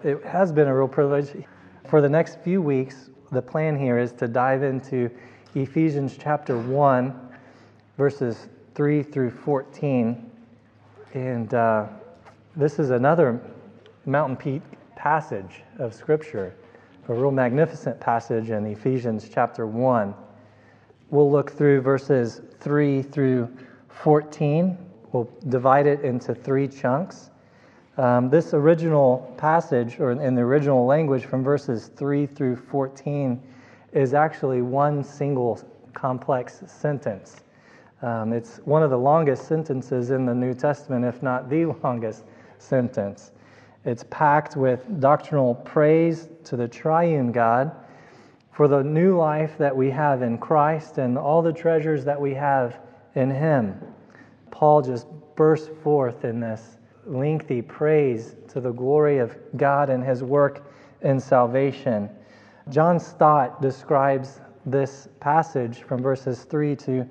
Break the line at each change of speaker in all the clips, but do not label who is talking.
It has been a real privilege. For the next few weeks, the plan here is to dive into Ephesians chapter 1, verses 3 through 14. And this is another mountain peak passage of Scripture, a real magnificent passage in Ephesians chapter 1. We'll look through verses 3 through 14. We'll divide it into three chunks. This original passage, or in the original language from verses 3 through 14, is actually one single complex sentence. It's one of the longest sentences in the New Testament, if not the longest sentence. It's packed with doctrinal praise to the triune God for the new life that we have in Christ and all the treasures that we have in Him. Paul just burst forth in this lengthy praise to the glory of God and His work in salvation. John Stott describes this passage from verses 3 to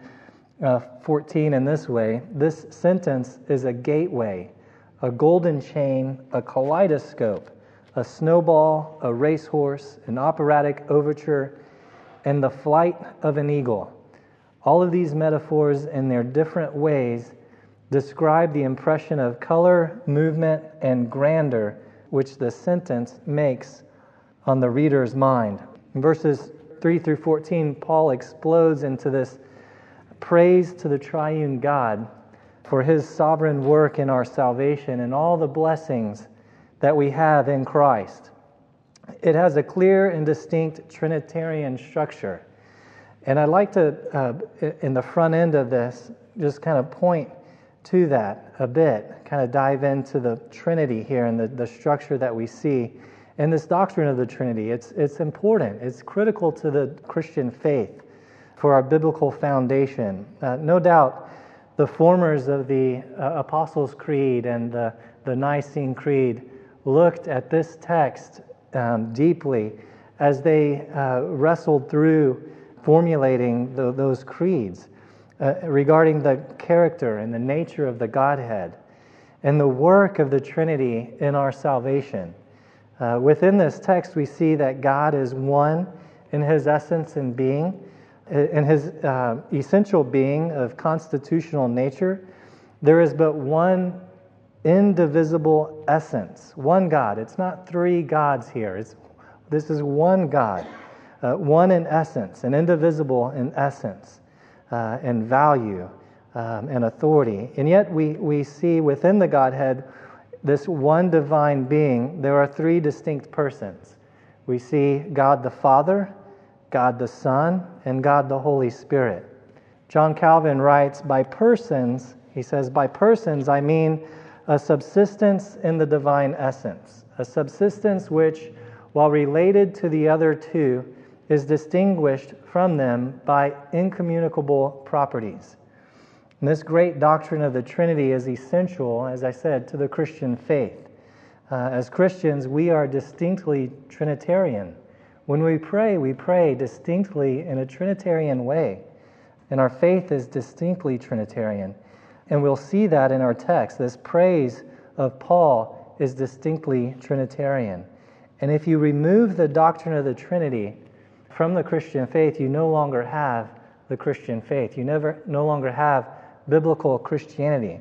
14 in this way. This sentence is a gateway, a golden chain, a kaleidoscope, a snowball, a racehorse, an operatic overture, and the flight of an eagle. All of these metaphors in their different ways describe the impression of color, movement, and grandeur which the sentence makes on the reader's mind. In verses 3 through 14, Paul explodes into this praise to the triune God for His sovereign work in our salvation and all the blessings that we have in Christ. It has a clear and distinct Trinitarian structure. And I'd like to, in the front end of this, just kind of point to that a bit, kind of dive into the Trinity here and the structure that we see. And this doctrine of the Trinity, it's important. It's critical to the Christian faith for our biblical foundation. No doubt, the formers of the Apostles' Creed and the Nicene Creed looked at this text deeply as they wrestled through formulating those creeds regarding the character and the nature of the Godhead and the work of the Trinity in our salvation. Within this text, we see that God is one in His essence and being, in His essential being of constitutional nature. There is but one indivisible essence, one God. It's not three gods here. This is one God, one in essence, and indivisible in essence, and value, and authority. And yet we see within the Godhead this one divine being, there are three distinct persons. We see God the Father, God the Son, and God the Holy Spirit. John Calvin writes, by persons, he says, by persons I mean a subsistence in the divine essence, a subsistence which, while related to the other two, is distinguished from them by incommunicable properties. And this great doctrine of the Trinity is essential, as I said, to the Christian faith. As Christians, we are distinctly Trinitarian. When we pray distinctly in a Trinitarian way, and our faith is distinctly Trinitarian. And we'll see that in our text. This praise of Paul is distinctly Trinitarian. And if you remove the doctrine of the Trinity from the Christian faith, you no longer have the Christian faith. You no longer have biblical Christianity.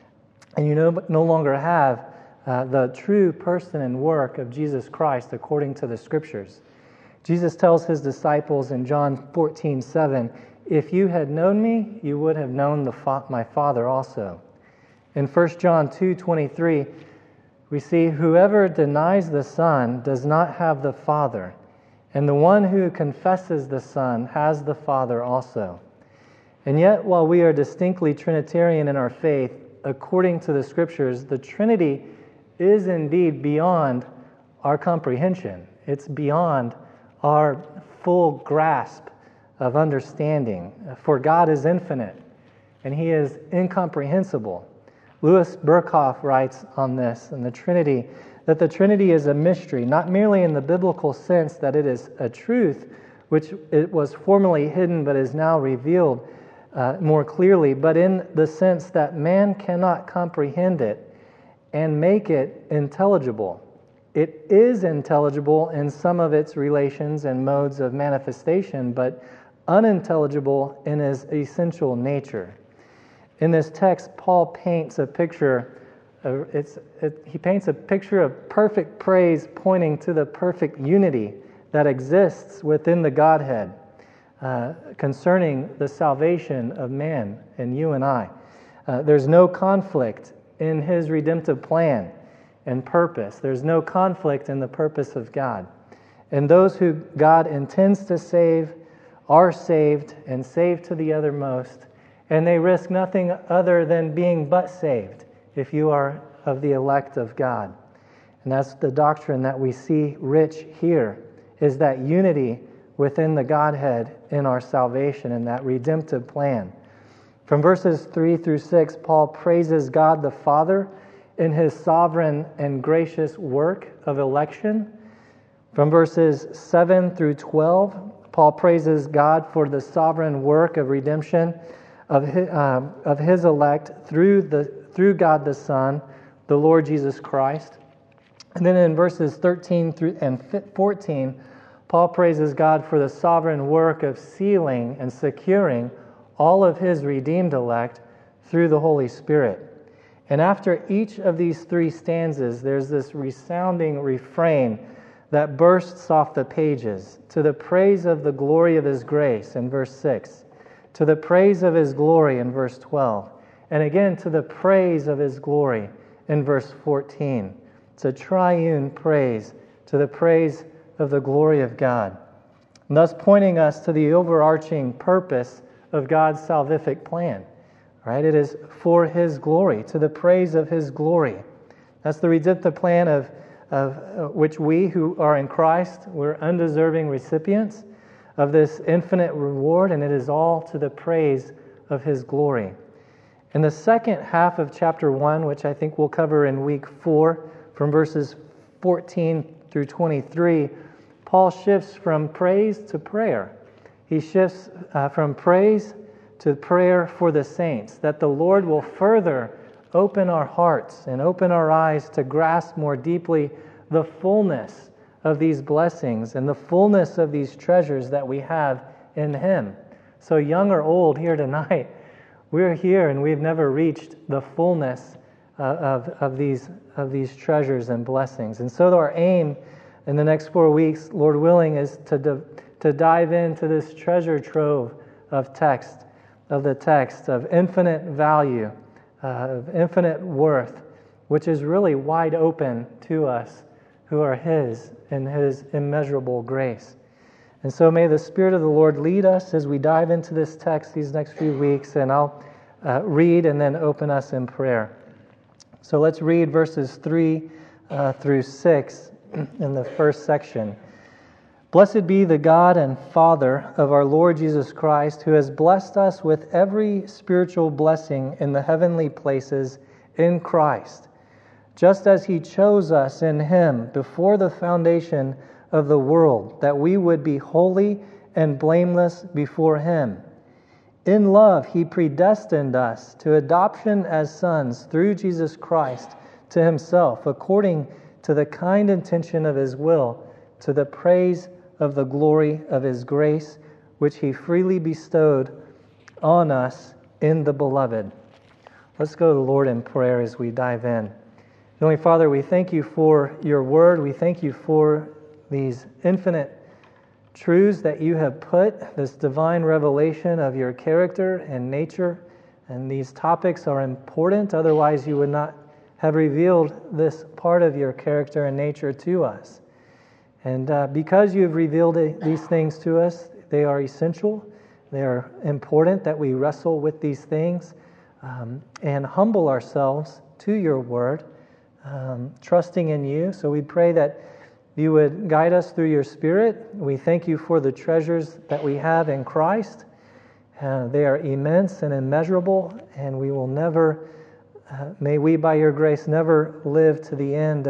And you no longer have the true person and work of Jesus Christ according to the Scriptures. Jesus tells His disciples in John 14:7, if you had known me, you would have known my Father also. In 1 John 2:23, we see, whoever denies the Son does not have the Father, and the one who confesses the Son has the Father also. And yet, while we are distinctly Trinitarian in our faith, according to the Scriptures, the Trinity is indeed beyond our comprehension. It's beyond our full grasp of understanding. For God is infinite, and He is incomprehensible. Louis Berkhoff writes on this, in the Trinity, that the Trinity is a mystery, not merely in the biblical sense that it is a truth, which it was formerly hidden but is now revealed more clearly, but in the sense that man cannot comprehend it and make it intelligible. It is intelligible in some of its relations and modes of manifestation, but unintelligible in its essential nature. In this text, Paul paints a picture. He paints a picture of perfect praise pointing to the perfect unity that exists within the Godhead concerning the salvation of man and you and I. There's no conflict in His redemptive plan and purpose. There's no conflict in the purpose of God. And those who God intends to save are saved and saved to the uttermost, and they risk nothing other than being but saved if you are of the elect of God. And that's the doctrine that we see rich here, is that unity within the Godhead in our salvation and that redemptive plan. From verses 3 through 6, Paul praises God the Father in His sovereign and gracious work of election. From verses 7 through 12, Paul praises God for the sovereign work of redemption of His elect through God the Son, the Lord Jesus Christ. And then in verses 13 through and 14, Paul praises God for the sovereign work of sealing and securing all of His redeemed elect through the Holy Spirit. And after each of these three stanzas, there's this resounding refrain that bursts off the pages, to the praise of the glory of His grace in verse 6, to the praise of His glory in verse 12, and again to the praise of His glory in verse 14. It's a triune praise, to the praise of the glory of God, and thus pointing us to the overarching purpose of God's salvific plan. Right? It is for His glory, to the praise of His glory. That's the redemptive plan of which we who are in Christ, we're undeserving recipients of this infinite reward, and it is all to the praise of His glory. In the second half of chapter 1, which I think we'll cover in week 4, from verses 14 through 23, Paul shifts from praise to prayer. He shifts from praise to prayer for the saints, that the Lord will further open our hearts and open our eyes to grasp more deeply the fullness of these blessings and the fullness of these treasures that we have in Him. So young or old here tonight, we're here and we've never reached the fullness of these treasures and blessings. And so our aim in the next 4 weeks, Lord willing, is to dive into this treasure trove of the text of infinite value, of infinite worth, which is really wide open to us who are His in His immeasurable grace. And so may the Spirit of the Lord lead us as we dive into this text these next few weeks, and I'll read and then open us in prayer. So let's read verses 3 through 6 in the first section. Blessed be the God and Father of our Lord Jesus Christ, who has blessed us with every spiritual blessing in the heavenly places in Christ, just as He chose us in Him before the foundation of the world, that we would be holy and blameless before Him. In love, He predestined us to adoption as sons through Jesus Christ to Himself, according to the kind intention of His will, to the praise of the glory of His grace, which He freely bestowed on us in the Beloved. Let's go to the Lord in prayer as we dive in. Heavenly Father, we thank You for Your word. We thank You for these infinite truths that You have put, this divine revelation of Your character and nature. And these topics are important, otherwise You would not have revealed this part of Your character and nature to us. And because You have revealed these things to us, they are essential. They are important that we wrestle with these things and humble ourselves to Your word, trusting in You. So we pray that You would guide us through Your Spirit. We thank You for the treasures that we have in Christ. They are immense and immeasurable, and we will never, may we by Your grace never live to the end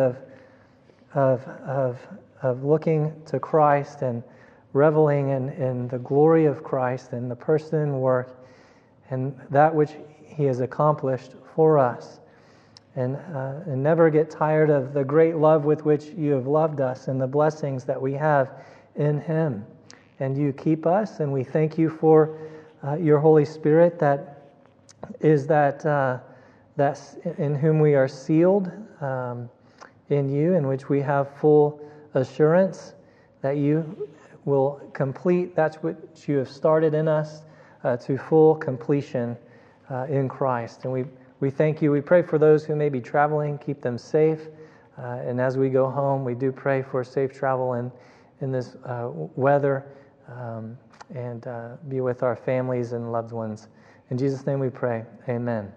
of looking to Christ and reveling in the glory of Christ and the person and work and that which He has accomplished for us. and never get tired of the great love with which you have loved us and the blessings that we have in Him. And you keep us, and we thank you for your Holy Spirit that is that's in whom we are sealed in you, in which we have full assurance that you will complete that which you have started in us to full completion in Christ. And we thank you. We pray for those who may be traveling, keep them safe. And as we go home, we do pray for safe travel in this weather, and be with our families and loved ones. In Jesus' name we pray. Amen.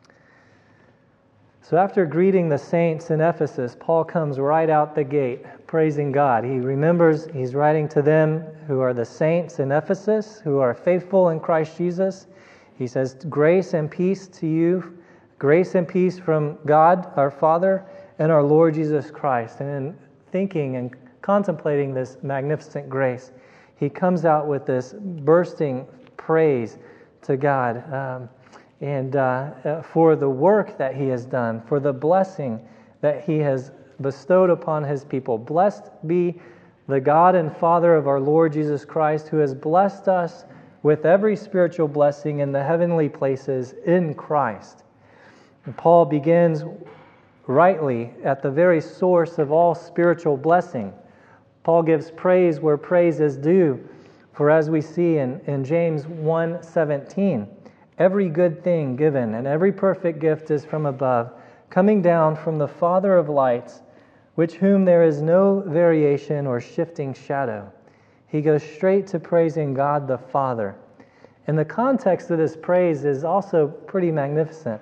So after greeting the saints in Ephesus, Paul comes right out the gate, praising God. He remembers he's writing to them who are the saints in Ephesus, who are faithful in Christ Jesus. He says, grace and peace to you, grace and peace from God, our Father, and our Lord Jesus Christ. And in thinking and contemplating this magnificent grace, he comes out with this bursting praise to God. And for the work that He has done, for the blessing that He has bestowed upon His people. Blessed be the God and Father of our Lord Jesus Christ, who has blessed us with every spiritual blessing in the heavenly places in Christ. And Paul begins rightly at the very source of all spiritual blessing. Paul gives praise where praise is due, for as we see in James 1:17, every good thing given and every perfect gift is from above, coming down from the Father of lights, which whom there is no variation or shifting shadow. He goes straight to praising God the Father. And the context of this praise is also pretty magnificent.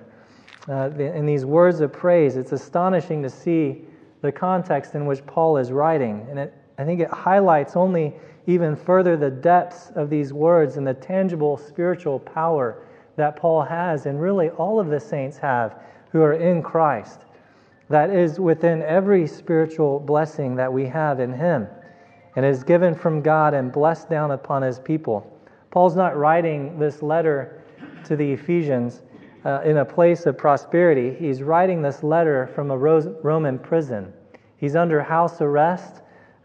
In these words of praise, it's astonishing to see the context in which Paul is writing. And I think it highlights only even further the depths of these words and the tangible spiritual power that Paul has, and really all of the saints have who are in Christ. That is within every spiritual blessing that we have in Him, and is given from God and blessed down upon His people. Paul's not writing this letter to the Ephesians in a place of prosperity. He's writing this letter from a Roman prison. He's under house arrest,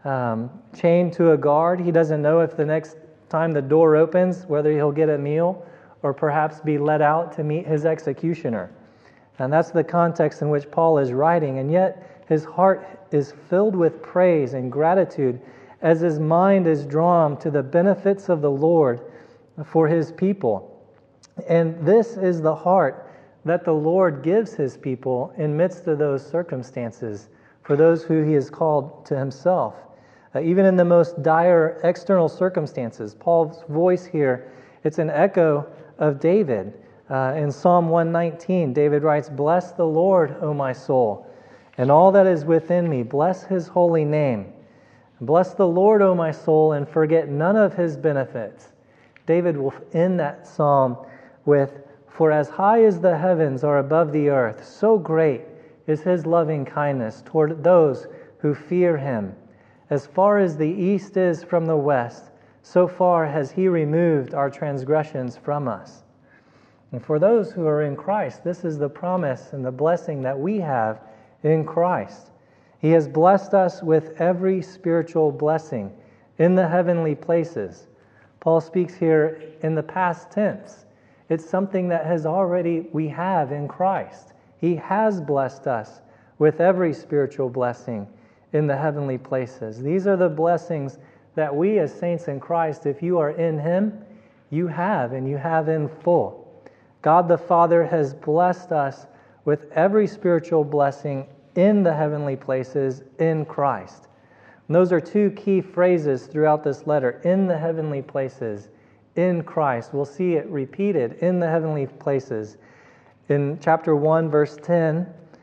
chained to a guard. He doesn't know if the next time the door opens, whether he'll get a meal or perhaps be let out to meet his executioner. And that's the context in which Paul is writing. And yet his heart is filled with praise and gratitude as his mind is drawn to the benefits of the Lord for His people. And this is the heart that the Lord gives His people in midst of those circumstances, for those who He has called to Himself. Even in the most dire external circumstances, Paul's voice here, it's an echo of David. In Psalm 119, David writes, "Bless the Lord, O my soul, and all that is within me. Bless His holy name. Bless the Lord, O my soul, and forget none of His benefits." David will end that psalm with, "For as high as the heavens are above the earth, so great is His loving kindness toward those who fear Him. As far as the east is from the west, so far has He removed our transgressions from us." And for those who are in Christ, this is the promise and the blessing that we have in Christ. He has blessed us with every spiritual blessing in the heavenly places. Paul speaks here in the past tense. It's something that we have in Christ. He has blessed us with every spiritual blessing in the heavenly places. These are the blessings that we as saints in Christ, if you are in Him, you have, and you have in full. God the Father has blessed us with every spiritual blessing in the heavenly places in Christ. And those are two key phrases throughout this letter: in the heavenly places, in Christ. We'll see it repeated, in the heavenly places. In chapter 1, verse 10,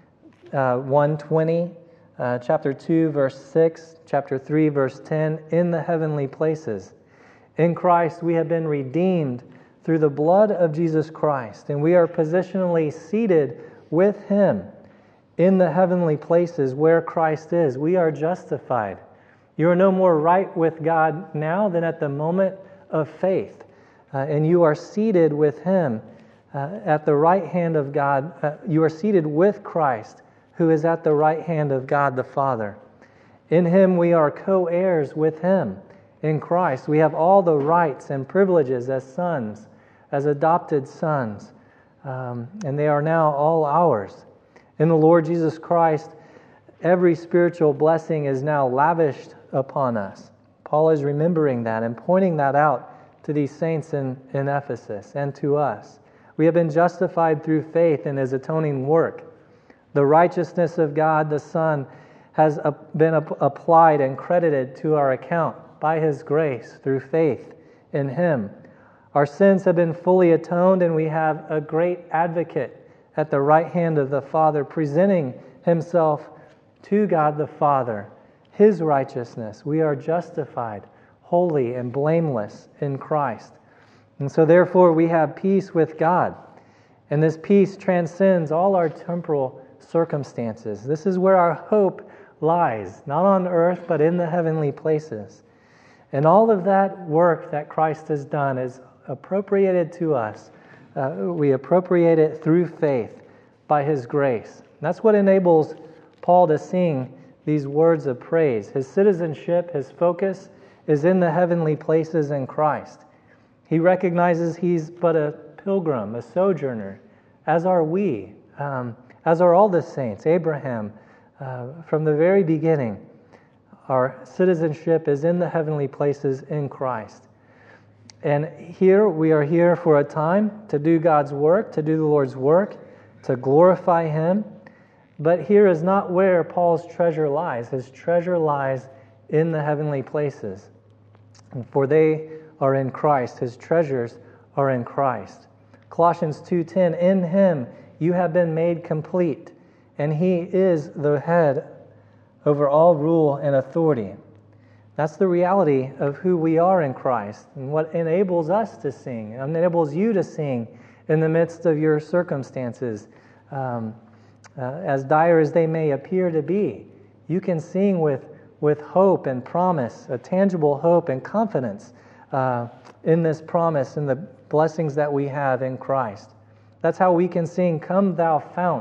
1:20, chapter 2, verse 6, chapter 3, verse 10, in the heavenly places. In Christ, we have been redeemed through the blood of Jesus Christ, and we are positionally seated with Him in the heavenly places where Christ is. We are justified. You are no more right with God now than at the moment of faith, and you are seated with Him at the right hand of God. You are seated with Christ, who is at the right hand of God the Father. In Him we are co-heirs with Him. In Christ we have all the rights and privileges as sons, as adopted sons, and they are now all ours. In the Lord Jesus Christ, every spiritual blessing is now lavished upon us. Paul is remembering that and pointing that out to these saints in Ephesus and to us. We have been justified through faith in His atoning work. The righteousness of God the Son has been applied and credited to our account by His grace through faith in Him. Our sins have been fully atoned, and we have a great advocate at the right hand of the Father, presenting Himself to God the Father, His righteousness. We are justified, holy and blameless in Christ. And so therefore we have peace with God. And this peace transcends all our temporal circumstances. This is where our hope lies, not on earth, but in the heavenly places. And all of that work that Christ has done is appropriated to us. We appropriate it through faith by His grace. And that's what enables Paul to sing these words of praise. His citizenship, his focus is in the heavenly places in Christ. He recognizes he's but a pilgrim, a sojourner, as are we, as are all the saints. Abraham, from the very beginning, our citizenship is in the heavenly places in Christ. And here, we are here for a time to do God's work, to do the Lord's work, to glorify Him. But here is not where Paul's treasure lies. His treasure lies in the heavenly places. And for they are in Christ. His treasures are in Christ. Colossians 2:10, in Him you have been made complete, and He is the head over all rule and authority. That's the reality of who we are in Christ, and what enables us to sing, enables you to sing in the midst of your circumstances. As dire as they may appear to be, you can sing with hope and promise, a tangible hope and confidence in this promise and the blessings that we have in Christ. That's how we can sing, Come Thou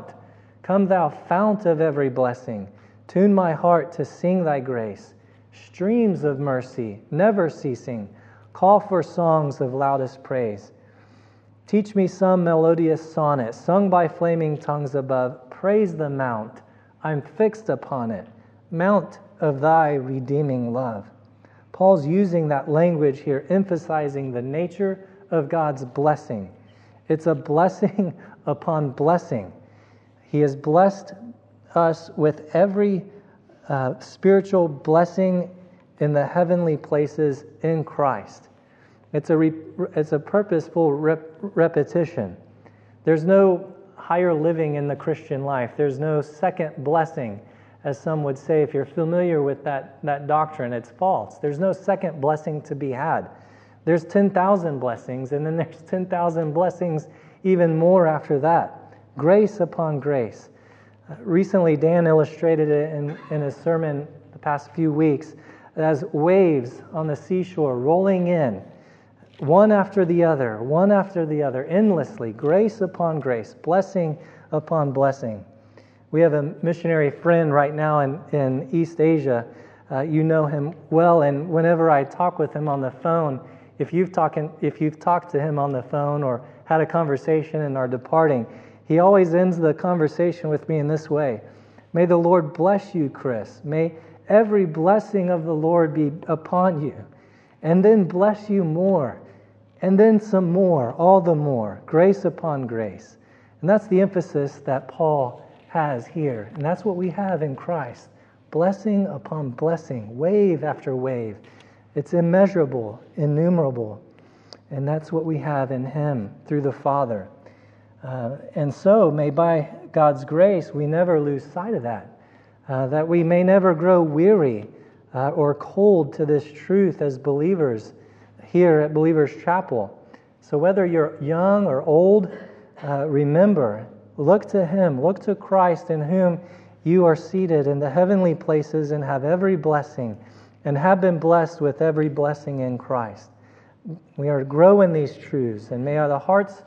Fount of every blessing. Tune my heart to sing Thy grace. Streams of mercy, never ceasing, call for songs of loudest praise. Teach me some melodious sonnet, sung by flaming tongues above. Praise the mount, I'm fixed upon it, mount of Thy redeeming love. Paul's using that language here, emphasizing the nature of God's blessing. It's a blessing upon blessing. He has blessed us with every spiritual blessing in the heavenly places in Christ. It's a purposeful repetition. There's no higher living in the Christian life. There's no second blessing, as some would say. If you're familiar with that doctrine, it's false. There's no second blessing to be had. There's 10,000 blessings, and then there's 10,000 blessings even more after that. Grace upon grace. Recently, Dan illustrated it in his sermon the past few weeks as waves on the seashore rolling in, one after the other, endlessly, grace upon grace, blessing upon blessing. We have a missionary friend right now in East Asia. You know him well, and whenever I talk with him on the phone, if you've talked to him on the phone or had a conversation and are departing, he always ends the conversation with me in this way. May the Lord bless you, Chris. May every blessing of the Lord be upon you, and then bless you more, and then some more, all the more, grace upon grace. And that's the emphasis that Paul has here. And that's what we have in Christ. Blessing upon blessing, wave after wave. It's immeasurable, innumerable. And that's what we have in Him through the Father. And so, may by God's grace, we never lose sight of that. That we may never grow weary or cold to this truth as believers here at Believers Chapel. So whether you're young or old, remember, look to Him, look to Christ, in whom you are seated in the heavenly places and have every blessing, and have been blessed with every blessing in Christ. We are to grow in these truths, and may the hearts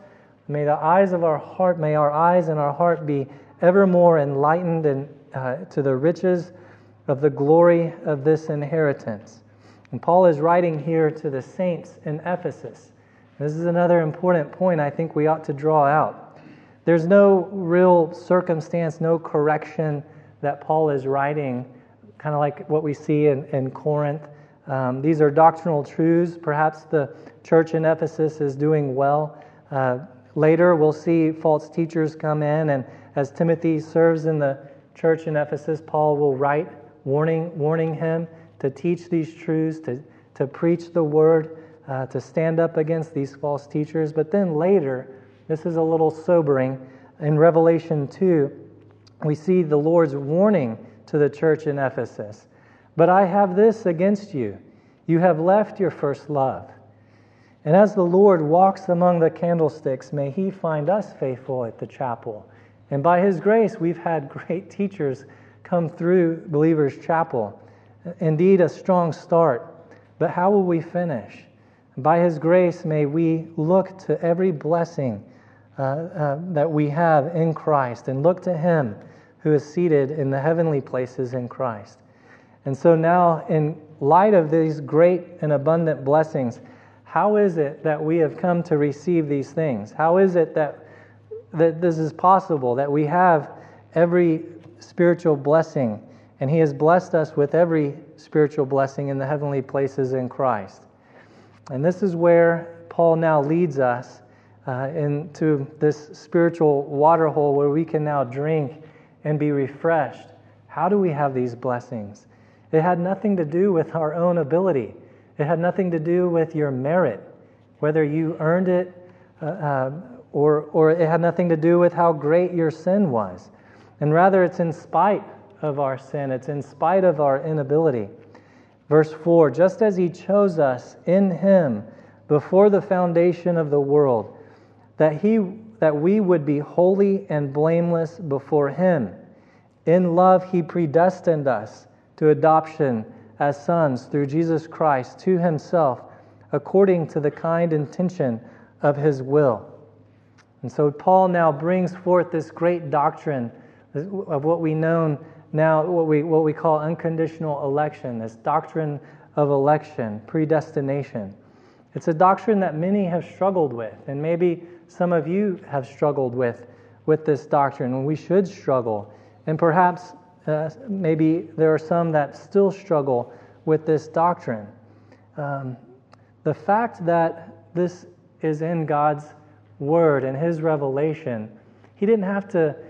May our eyes and our heart be ever more enlightened and to the riches of the glory of this inheritance. And Paul is writing here to the saints in Ephesus. This is another important point I think we ought to draw out. There's no real circumstance, no correction that Paul is writing, kind of like what we see in Corinth. These are doctrinal truths. Perhaps the church in Ephesus is doing well. Later, we'll see false teachers come in, and as Timothy serves in the church in Ephesus, Paul will write warning him to teach these truths, to preach the word, to stand up against these false teachers. But then later, this is a little sobering. In Revelation 2, we see the Lord's warning to the church in Ephesus. But I have this against you. You have left your first love. And as the Lord walks among the candlesticks, may He find us faithful at the chapel. And by His grace, we've had great teachers come through Believers' Chapel. Indeed, a strong start. But how will we finish? By His grace, may we look to every blessing that we have in Christ and look to Him who is seated in the heavenly places in Christ. And so now, in light of these great and abundant blessings, how is it that we have come to receive these things? How is it that this is possible, that we have every spiritual blessing, and He has blessed us with every spiritual blessing in the heavenly places in Christ? And this is where Paul now leads us into this spiritual water hole where we can now drink and be refreshed. How do we have these blessings? It had nothing to do with our own ability. It had nothing to do with your merit, whether you earned it, or it had nothing to do with how great your sin was. And rather, it's in spite of our sin. It's in spite of our inability. Verse 4, just as He chose us in Him before the foundation of the world, that we would be holy and blameless before Him. In love, He predestined us to adoption as sons through Jesus Christ to Himself, according to the kind intention of His will. And so Paul now brings forth this great doctrine of what we know now, what we call unconditional election, this doctrine of election, predestination. It's a doctrine that many have struggled with, and maybe some of you have struggled with this doctrine, and we should struggle. And perhaps maybe there are some that still struggle with this doctrine. The fact that this is in God's Word and His revelation, He didn't have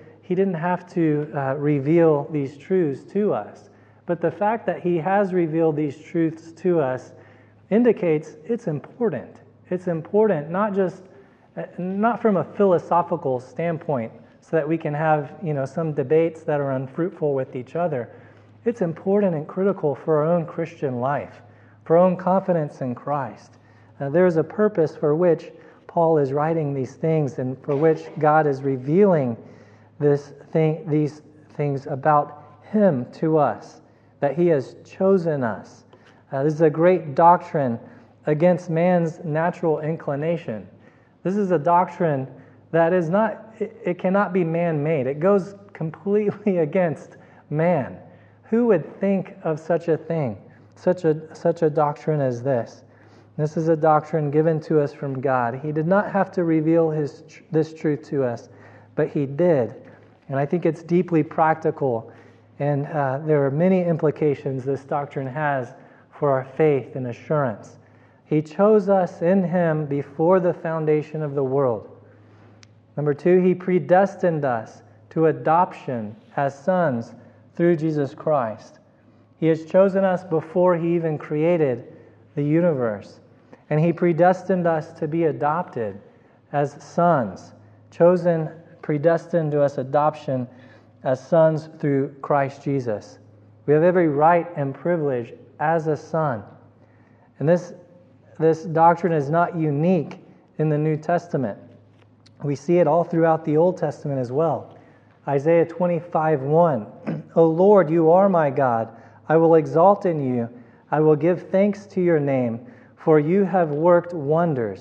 to reveal these truths to us. But the fact that He has revealed these truths to us indicates it's important. It's important not from a philosophical standpoint, so that we can have some debates that are unfruitful with each other. It's important and critical for our own Christian life, for our own confidence in Christ. There is a purpose for which Paul is writing these things, and for which God is revealing these things about Him to us, that He has chosen us. This is a great doctrine against man's natural inclination. This is a doctrine that is it cannot be man-made. It goes completely against man. Who would think of such a thing, such a doctrine as this? This is a doctrine given to us from God. He did not have to reveal this truth to us, but He did. And I think it's deeply practical, and there are many implications this doctrine has for our faith and assurance. He chose us in Him before the foundation of the world. Number 2, He predestined us to adoption as sons through Jesus Christ. He has chosen us before He even created the universe. And He predestined us to be adopted as sons, predestined to us adoption as sons through Christ Jesus. We have every right and privilege as a son. And this doctrine is not unique in the New Testament. We see it all throughout the Old Testament as well. Isaiah 25:1, O Lord, You are my God. I will exalt in You. I will give thanks to Your name, for You have worked wonders.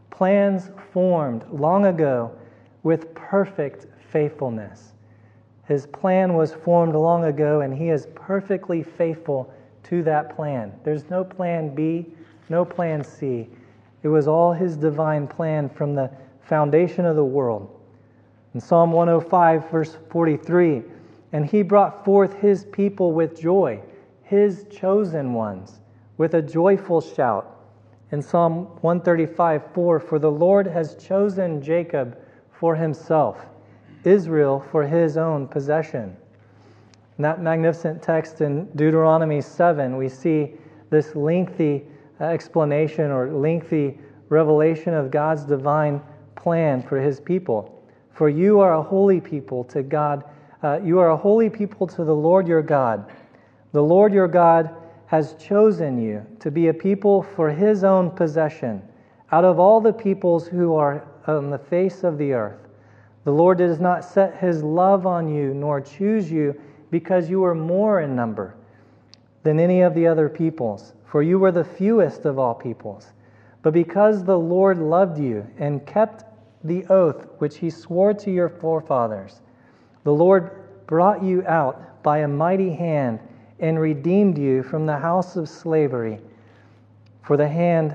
plans formed long ago with perfect faithfulness. His plan was formed long ago, and He is perfectly faithful to that plan. There's no plan B, no plan C. It was all His divine plan from the foundation of the world. In Psalm 105, verse 43, and He brought forth His people with joy, His chosen ones, with a joyful shout. In Psalm 135, 4, for the Lord has chosen Jacob for Himself, Israel for His own possession. In that magnificent text in Deuteronomy 7, we see this lengthy explanation or lengthy revelation of God's divine plan for His people. For you are a holy people to God. You are a holy people to the Lord your God. The Lord your God has chosen you to be a people for His own possession out of all the peoples who are on the face of the earth. The Lord does not set His love on you, nor choose you because you were more in number than any of the other peoples, for you were the fewest of all peoples. But because the Lord loved you and kept the oath which He swore to your forefathers, the Lord brought you out by a mighty hand and redeemed you from the house of slavery, from the hand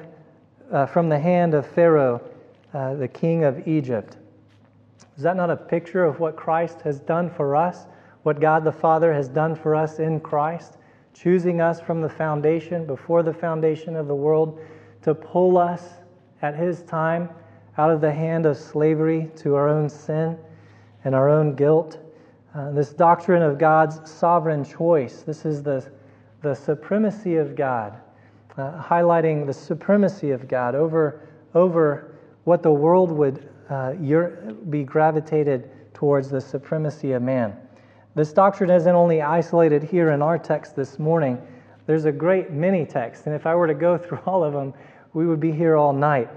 of Pharaoh, the king of Egypt. Is that not a picture of what Christ has done for us? What God the Father has done for us in Christ, choosing us from the foundation, before the foundation of the world, to pull us at His time out of the hand of slavery to our own sin and our own guilt. This doctrine of God's sovereign choice, this is the supremacy of God, highlighting the supremacy of God over what the world would be gravitated towards, the supremacy of man. This doctrine isn't only isolated here in our text this morning. There's a great many texts, and if I were to go through all of them, we would be here all night.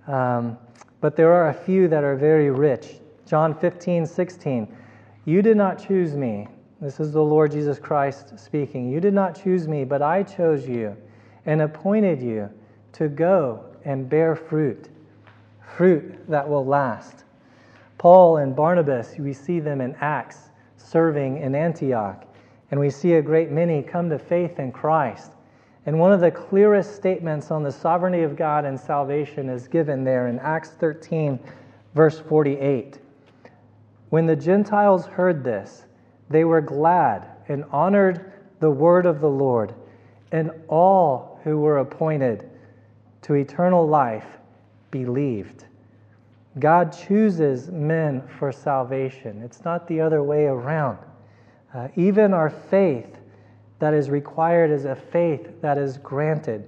But there are a few that are very rich. John 15:16. You did not choose me. This is the Lord Jesus Christ speaking. You did not choose me, but I chose you and appointed you to go and bear fruit that will last. Paul and Barnabas, we see them in Acts serving in Antioch, and we see a great many come to faith in Christ. And one of the clearest statements on the sovereignty of God and salvation is given there in Acts 13, verse 48. When the Gentiles heard this, they were glad and honored the word of the Lord, and all who were appointed to eternal life believed. God chooses men for salvation. It's not the other way around. Even our faith that is required is a faith that is granted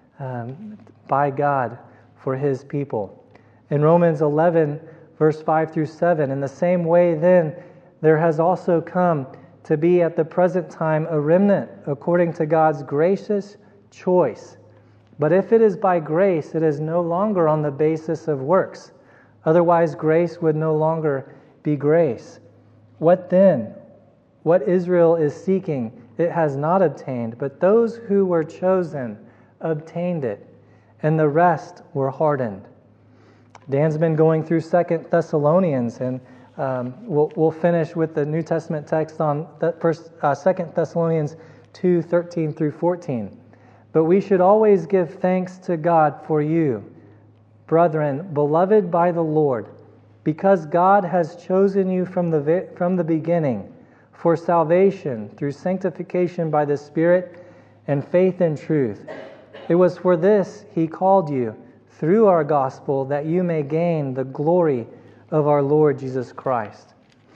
by God for His people. In Romans 11, verse 5 through 7, in the same way then, there has also come to be at the present time a remnant according to God's gracious choice. But if it is by grace, it is no longer on the basis of works. Otherwise, grace would no longer be grace. What then? What Israel is seeking, it has not obtained, but those who were chosen obtained it, and the rest were hardened. Dan's been going through 2 Thessalonians, and we'll finish with the New Testament text on 2 Thessalonians 2, 13 through 14. But we should always give thanks to God for you, brethren, beloved by the Lord, because God has chosen you from the beginning for salvation through sanctification by the Spirit and faith in truth. It was for this He called you through our gospel, that you may gain the glory of our Lord Jesus Christ.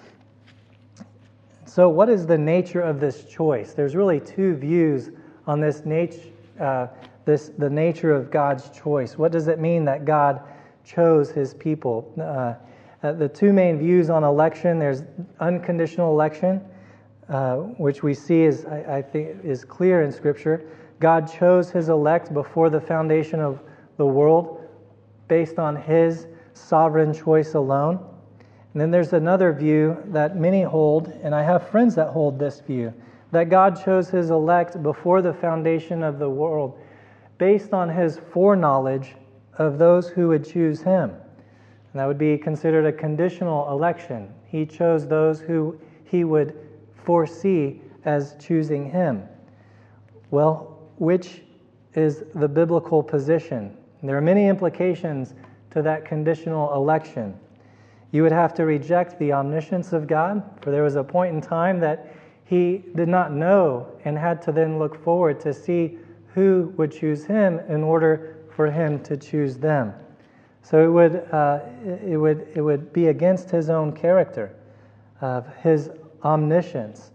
So what is the nature of this choice? There's really two views on this the nature of God's choice. What does it mean that God chose His people? The two main views on election, there's unconditional election, which we see I think is clear in Scripture. God chose His elect before the foundation of the world based on His sovereign choice alone. And then there's another view that many hold, and I have friends that hold this view, that God chose His elect before the foundation of the world based on His foreknowledge of those who would choose him. And that would be considered a conditional election. He chose those who he would foresee as choosing him. Well, which is the biblical position? There are many implications to that conditional election. You would have to reject the omniscience of God, for there was a point in time that he did not know and had to then look forward to see who would choose him in order for him to choose them. So it would be against his own character, his omniscience.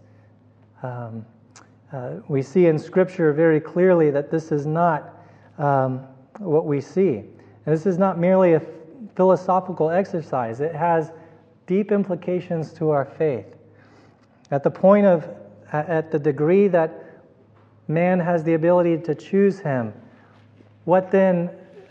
We see in Scripture very clearly that this is not what we see. And this is not merely a philosophical exercise. It has deep implications to our faith. At the degree that man has the ability to choose him, what then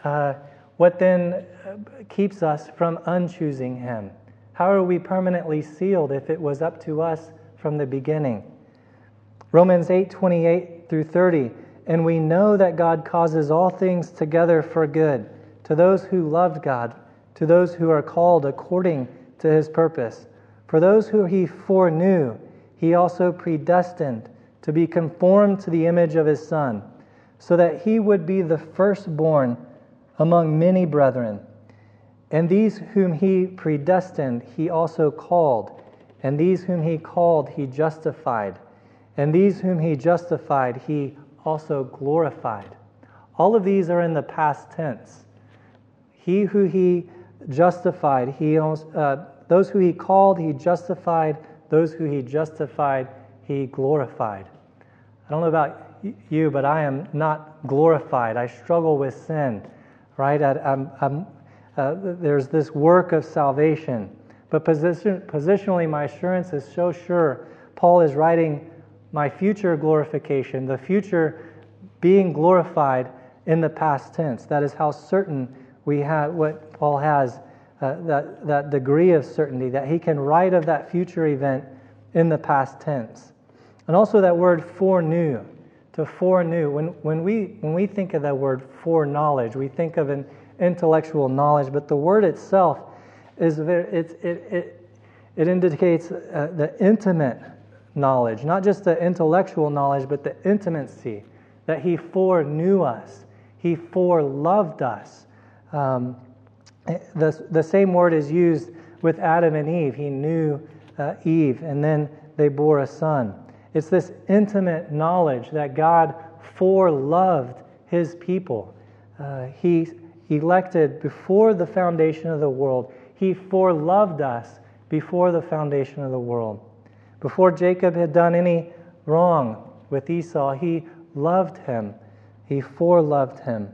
keeps us from unchoosing him? How are we permanently sealed if it was up to us from the beginning? Romans 8:28 through 30, and we know that God causes all things together for good, to those who loved God, to those who are called according to his purpose. For those who he foreknew, he also predestined to be conformed to the image of his Son, so that he would be the firstborn among many brethren. And these whom he predestined, he also called. And these whom he called, he justified. And these whom he justified, he also glorified. All of these are in the past tense. He who he justified, those who he called, he justified. Those who he justified, he glorified. I don't know about you, but I am not glorified. I struggle with sin, right? There's this work of salvation. But positionally, my assurance is so sure. Paul is writing my future glorification, the future being glorified in the past tense. That is how certain we have what Paul has, that degree of certainty, that he can write of that future event in the past tense. And also that word foreknew, to foreknew. When we think of that word foreknowledge, we think of an intellectual knowledge, but the word itself is it indicates the intimate knowledge, not just the intellectual knowledge, but the intimacy, that he foreknew us, he foreloved us. The same word is used with Adam and Eve. He knew Eve, and then they bore a son. It's this intimate knowledge that God foreloved his people. He elected before the foundation of the world. He foreloved us before the foundation of the world. Before Jacob had done any wrong with Esau, he loved him. He foreloved him.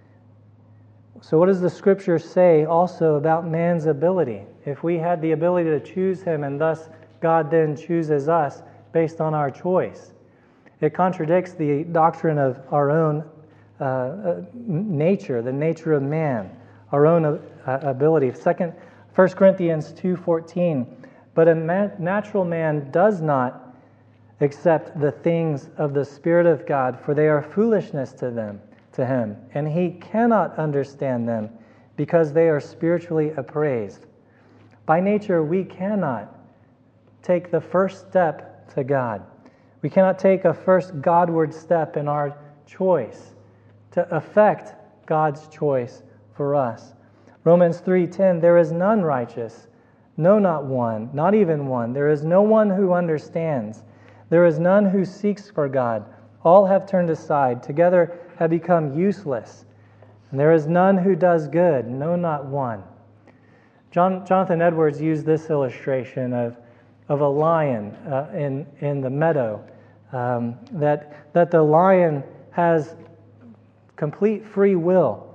So what does the Scripture say also about man's ability? If we had the ability to choose him and thus God then chooses us based on our choice, it contradicts the doctrine of our own nature, the nature of man, our own ability. 1 Corinthians 2:14, but a natural man does not accept the things of the Spirit of God, for they are foolishness to him, and he cannot understand them because they are spiritually appraised. By nature, we cannot take the first step to God. We cannot take a first Godward step in our choice to affect God's choice for us. Romans 3:10, there is none righteous, no, not one, not even one. There is no one who understands. There is none who seeks for God. All have turned aside. Together have become useless. And there is none who does good, no, not one. Jonathan Edwards used this illustration of a lion in the meadow, that the lion has complete free will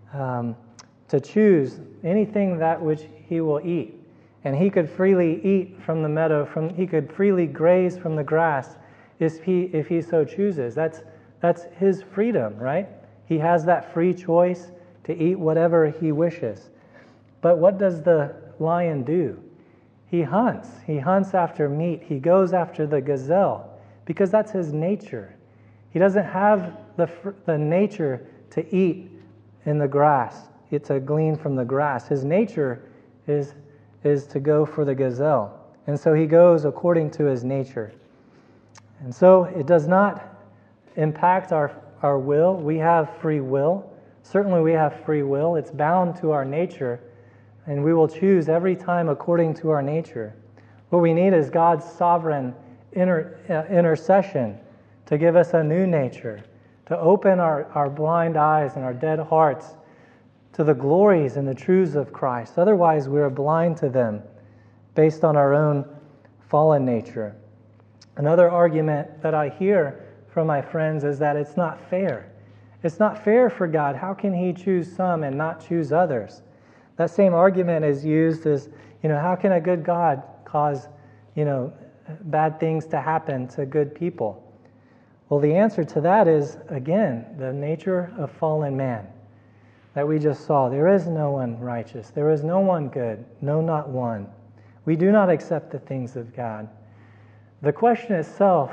to choose anything that which he will eat. And he could freely eat from the meadow, he could freely graze from the grass if he so chooses. That's his freedom, right? He has that free choice to eat whatever he wishes. But what does the lion do? He hunts. He hunts after meat. He goes after the gazelle because that's his nature. He doesn't have the nature to eat in the grass. get to glean from the grass. His nature is to go for the gazelle. And so he goes according to his nature. And so it does not impact our will. We have free will. Certainly we have free will. It's bound to our nature, and we will choose every time according to our nature. What we need is God's sovereign intercession to give us a new nature, to open our blind eyes and our dead hearts to the glories and the truths of Christ. Otherwise, we are blind to them based on our own fallen nature. Another argument that I hear from my friends is that it's not fair. It's not fair for God. How can He choose some and not choose others? That same argument is used as, how can a good God cause, bad things to happen to good people? Well, the answer to that is, again, the nature of fallen man that we just saw. There is no one righteous. There is no one good. No, not one. We do not accept the things of God. The question itself,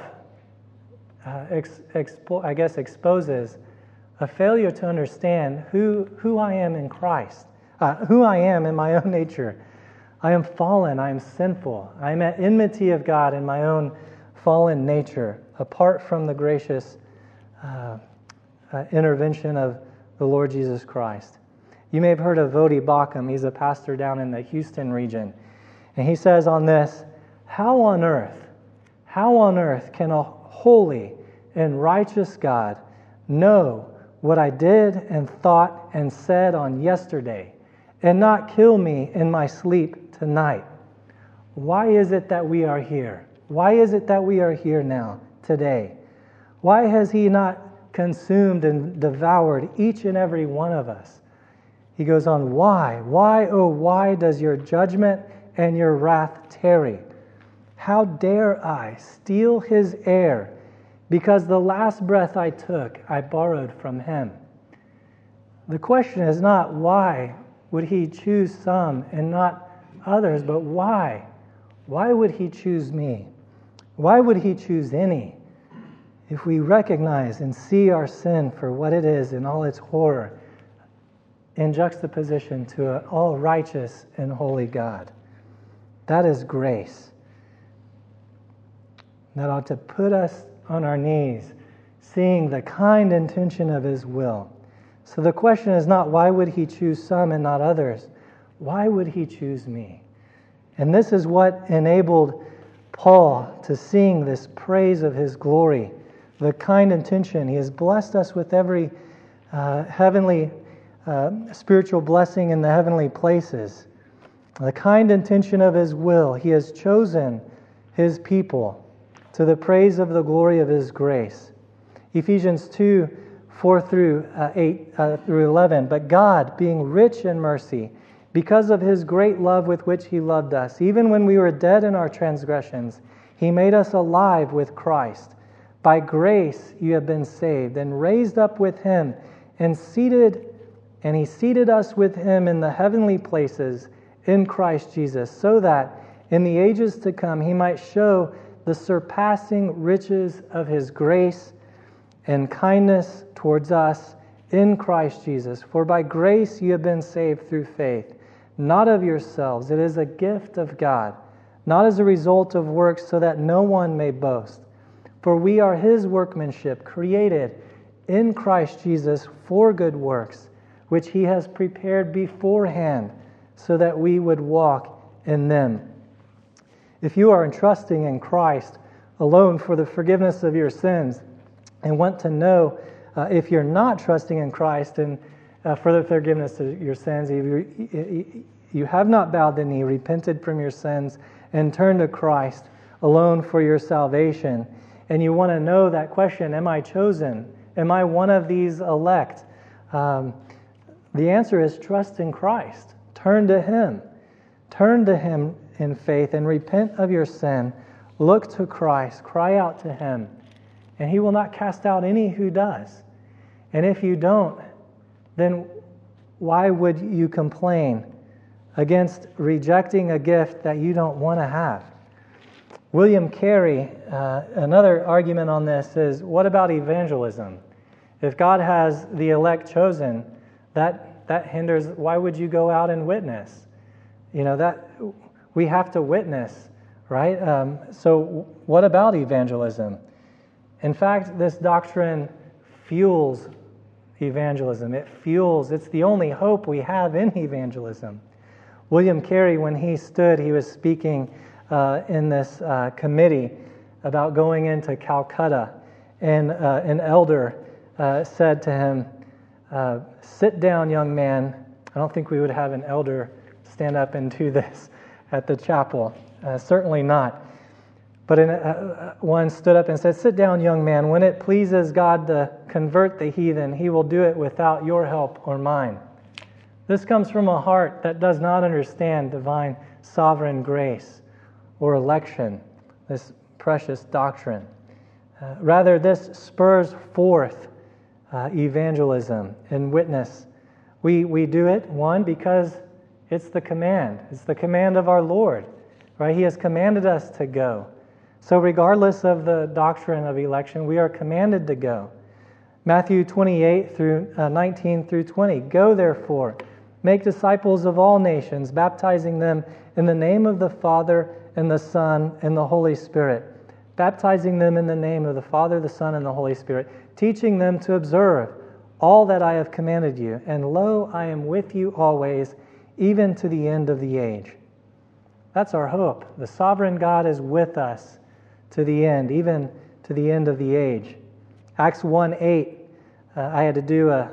exposes a failure to understand who I am in Christ, who I am in my own nature. I am fallen. I am sinful. I am at enmity of God in my own fallen nature, apart from the gracious intervention of the Lord Jesus Christ. You may have heard of Voddie Baucham. He's a pastor down in the Houston region. And he says on this, how on earth can a holy and righteous God know what I did and thought and said on yesterday and not kill me in my sleep tonight? Why is it that we are here? Why is it that we are here now, today? Why has He not consumed and devoured each and every one of us? He goes on, why? Why, oh, why does your judgment and your wrath tarry? How dare I steal His air, because the last breath I took, I borrowed from Him? The question is not why would He choose some and not others, but why? Why would He choose me? Why would He choose any? If we recognize and see our sin for what it is in all its horror, in juxtaposition to an all-righteous and holy God. That is grace. That ought to put us on our knees, seeing the kind intention of His will. So the question is not why would He choose some and not others? Why would He choose me? And this is what enabled Paul to sing this praise of His glory, the kind intention. He has blessed us with every heavenly spiritual blessing in the heavenly places. The kind intention of His will. He has chosen His people to the praise of the glory of His grace. Ephesians 2, 4 through 8 through 11. But God, being rich in mercy, because of His great love with which He loved us, even when we were dead in our transgressions, He made us alive with Christ. By grace you have been saved, and raised up with Him, and He seated us with Him in the heavenly places in Christ Jesus, so that in the ages to come He might show the surpassing riches of His grace and kindness towards us in Christ Jesus. For by grace you have been saved through faith, not of yourselves. It is a gift of God, not as a result of works, so that no one may boast. For we are His workmanship, created in Christ Jesus for good works, which He has prepared beforehand, so that we would walk in them. If you are entrusting in Christ alone for the forgiveness of your sins, and want to know if you're not trusting in Christ and for the forgiveness of your sins, if you have not bowed the knee, repented from your sins, and turned to Christ alone for your salvation, and you want to know that question, am I chosen? Am I one of these elect? The answer is trust in Christ. Turn to Him. Turn to Him in faith and repent of your sin. Look to Christ. Cry out to Him. And He will not cast out any who does. And if you don't, then why would you complain against rejecting a gift that you don't want to have? William Carey, another argument on this is, what about evangelism? If God has the elect chosen, that that hinders. Why would you go out and witness? That we have to witness, right? So what about evangelism? In fact, this doctrine fuels evangelism. It's the only hope we have in evangelism. William Carey, when he was speaking in this committee about going into Calcutta, and an elder said to him, "Sit down, young man." I don't think we would have an elder stand up and do this at the chapel. Certainly not. But one stood up and said, "Sit down, young man. When it pleases God to convert the heathen, He will do it without your help or mine." This comes from a heart that does not understand divine sovereign grace or election, this precious doctrine. Rather, this spurs forth evangelism and witness. We do it, one, because it's the command. It's the command of our Lord, right? He has commanded us to go. So regardless of the doctrine of election, we are commanded to go. Matthew 28 through 19 through 20. Go therefore, make disciples of all nations, baptizing them in the name of the Father and the Son and the Holy Spirit. Baptizing them in the name of the Father, the Son, and the Holy Spirit, teaching them to observe all that I have commanded you. And lo, I am with you always, even to the end of the age. That's our hope. The sovereign God is with us to the end, even to the end of the age. Acts 1:8. I had to do a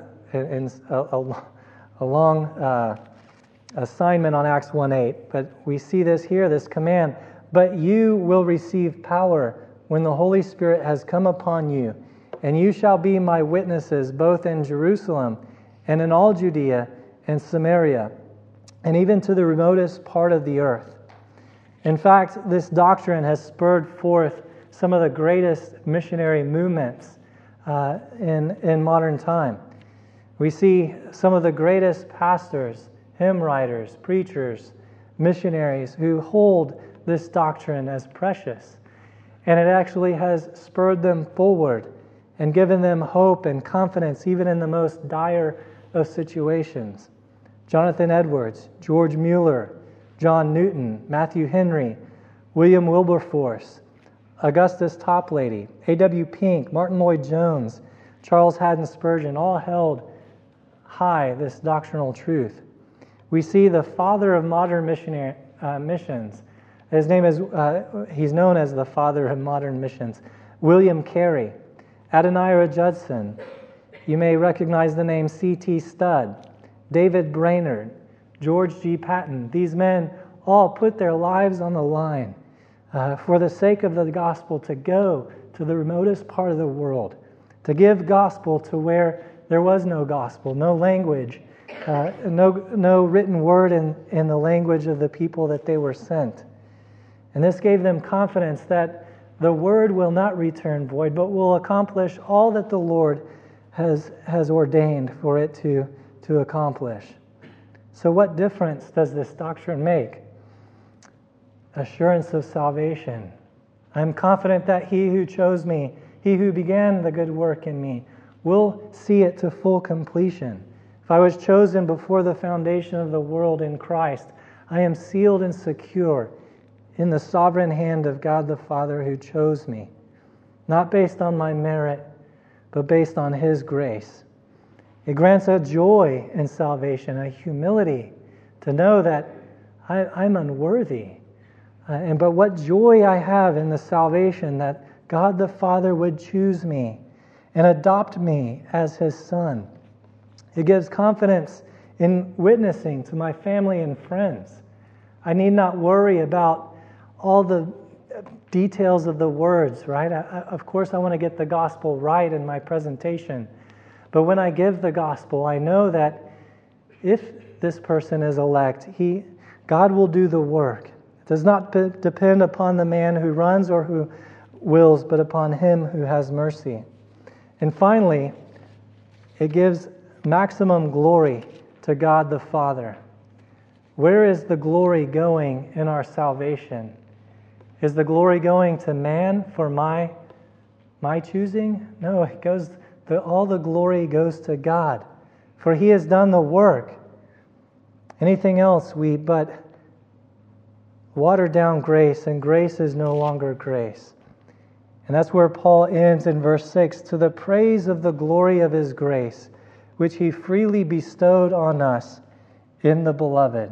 long assignment on Acts 1:8, but we see this here, this command. But you will receive power when the Holy Spirit has come upon you, and you shall be my witnesses both in Jerusalem and in all Judea and Samaria, and even to the remotest part of the earth. In fact, this doctrine has spurred forth some of the greatest missionary movements in modern time. We see some of the greatest pastors, hymn writers, preachers, missionaries who hold this doctrine as precious. And it actually has spurred them forward and given them hope and confidence even in the most dire of situations. Jonathan Edwards, George Mueller, John Newton, Matthew Henry, William Wilberforce, Augustus Toplady, A.W. Pink, Martin Lloyd-Jones, Charles Haddon Spurgeon, all held high this doctrinal truth. We see the father of modern missions. His name is, he's known as the father of modern missions, William Carey, Adoniram Judson. You may recognize the name C.T. Studd, David Brainerd, George G. Patton. These men all put their lives on the line for the sake of the gospel, to go to the remotest part of the world, to give gospel to where there was no gospel, no language, no written word in the language of the people that they were sent. And this gave them confidence that the word will not return void, but will accomplish all that the Lord has ordained for it to accomplish. So what difference does this doctrine make? Assurance of salvation. I'm confident that He who chose me, He who began the good work in me, will see it to full completion. If I was chosen before the foundation of the world in Christ, I am sealed and secure in the sovereign hand of God the Father who chose me, not based on my merit, but based on His grace. It grants a joy in salvation, a humility to know that I'm unworthy. But what joy I have in the salvation that God the Father would choose me and adopt me as His Son. It gives confidence in witnessing to my family and friends. I need not worry about all the details of the words, right? Of course, I want to get the gospel right in my presentation. But when I give the gospel, I know that if this person is elect, God will do the work. It does not depend upon the man who runs or who wills, but upon Him who has mercy. And finally, it gives maximum glory to God the Father. Where is the glory going in our salvation? Is the glory going to man for my choosing? No, all the glory goes to God, For he has done the work. Anything else we but water down grace, and grace is no longer grace. And that's where Paul ends in verse 6, to the praise of the glory of his grace, which he freely bestowed on us in the beloved.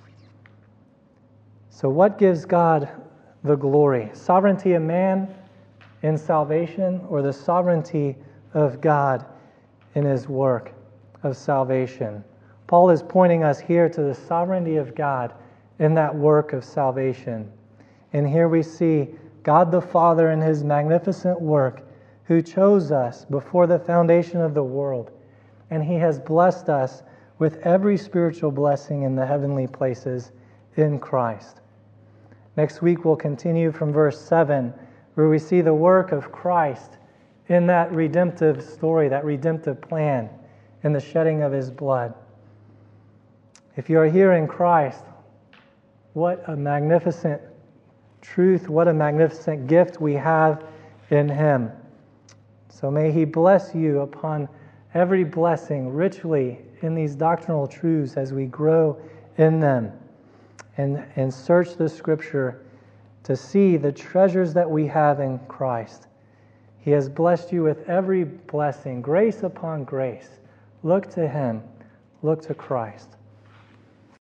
So what gives God the glory? Sovereignty of man in salvation, or the sovereignty of God in his work of salvation? Paul is pointing us here to the sovereignty of God in that work of salvation. And here we see God the Father in his magnificent work, who chose us before the foundation of the world. And he has blessed us with every spiritual blessing in the heavenly places in Christ. Next week we'll continue from verse 7, where we see the work of Christ in that redemptive story, that redemptive plan, in the shedding of his blood. If you are here in Christ, what a magnificent truth, what a magnificent gift we have in him. So may he bless you upon every blessing richly in these doctrinal truths as we grow in them and search the Scripture to see the treasures that we have in Christ. He has blessed you with every blessing, grace upon grace. Look to him. Look to Christ.